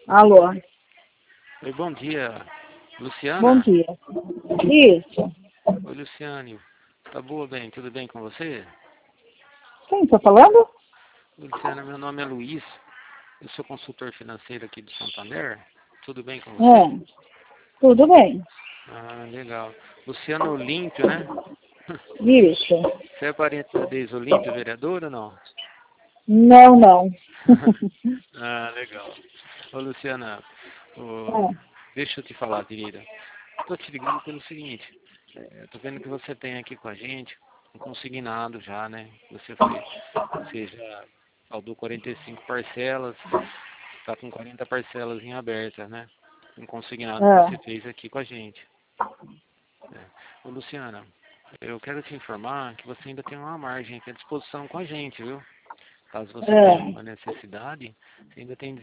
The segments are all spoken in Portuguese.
Alô, Oi, bom dia, bom Luciana. dia. Isso. Oi, Luciane. Tá boa, bem? Tudo bem com você? Quem está falando? Luciana, meu nome é Luiz. Eu sou consultor financeiro aqui de Santander. Tudo bem com você? É, tudo bem. Ah, legal. Luciana Olímpio, né? Isso. Você é parente da Deise Olímpio, vereadora ou não? Não, não. Ah, legal. Ô, Luciana, ô, É, deixa eu te falar, querida. Tô te ligando pelo seguinte. Tô vendo que você tem aqui com a gente um consignado já, né? Você já saldou 45 parcelas, tá com 40 parcelas em aberta, né? Um consignado que você é, fez aqui com a gente. Ô, Luciana, eu quero te informar que você ainda tem uma margem aqui à disposição com a gente, viu? Caso você tenha é. alguma necessidade, você ainda tem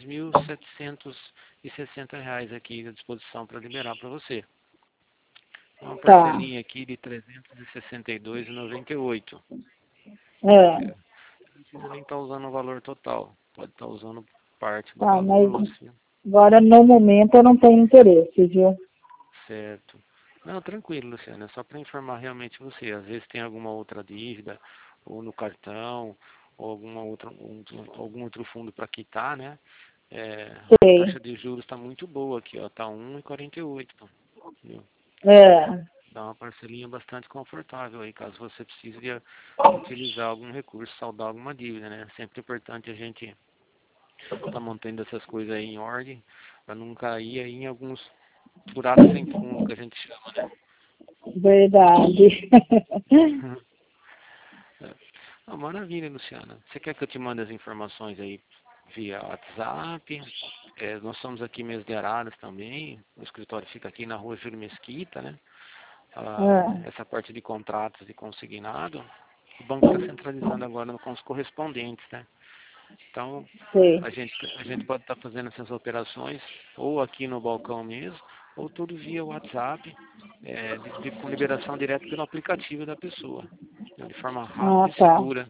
R$ 16.760 aqui à disposição para liberar para você. Uma Tá. parcelinha aqui de R$ 362,98. É, Não precisa nem estar usando o valor total. Pode estar usando parte do tá, mas valor, assim, agora no momento eu não tenho interesse, viu? certo? Não, tranquilo, Luciana. É só para informar realmente você. Às vezes tem alguma outra dívida, ou no cartão, ou algum outro fundo para quitar, né? A Sei. taxa de juros está muito boa aqui, ó. Tá 1,48. Viu? É, Dá uma parcelinha bastante confortável aí, caso você precise de utilizar algum recurso, saldar alguma dívida, né? Sempre importante a gente estar mantendo essas coisas aí em ordem, para não cair aí em alguns buracos sem fundo, que a gente chama, né? verdade. Ah, maravilha, Luciana. Você quer que eu te mande as informações aí via WhatsApp? Nós somos aqui mesmo de Araras também. O escritório fica aqui na rua Júlio Mesquita, né? É, Essa parte de contratos de consignado, o banco está centralizando agora com os correspondentes, né? Então, sei. a gente pode estar fazendo essas operações ou aqui no balcão mesmo, ou tudo via WhatsApp, com liberação direta pelo aplicativo da pessoa, né, de forma Ah, rápida e tá. segura.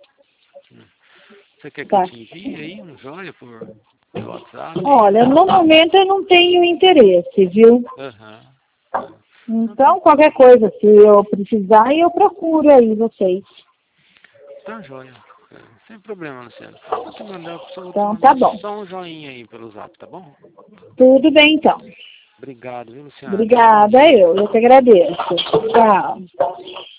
Você quer que eu Tá. te envie aí um joia pelo WhatsApp aí? Olha, no momento eu não tenho interesse, viu? Aham. Aham. Não, Então, tranquilo. qualquer coisa, se eu precisar, eu procuro aí vocês. Tá joia. Sem problema, Luciano. Vou te Então, tá mandar bom. só um joinha aí pelo zap, tá bom? Tudo bem, então. Obrigado, viu, Luciano? Tenha um bom Obrigada, dia. eu que agradeço. Tchau.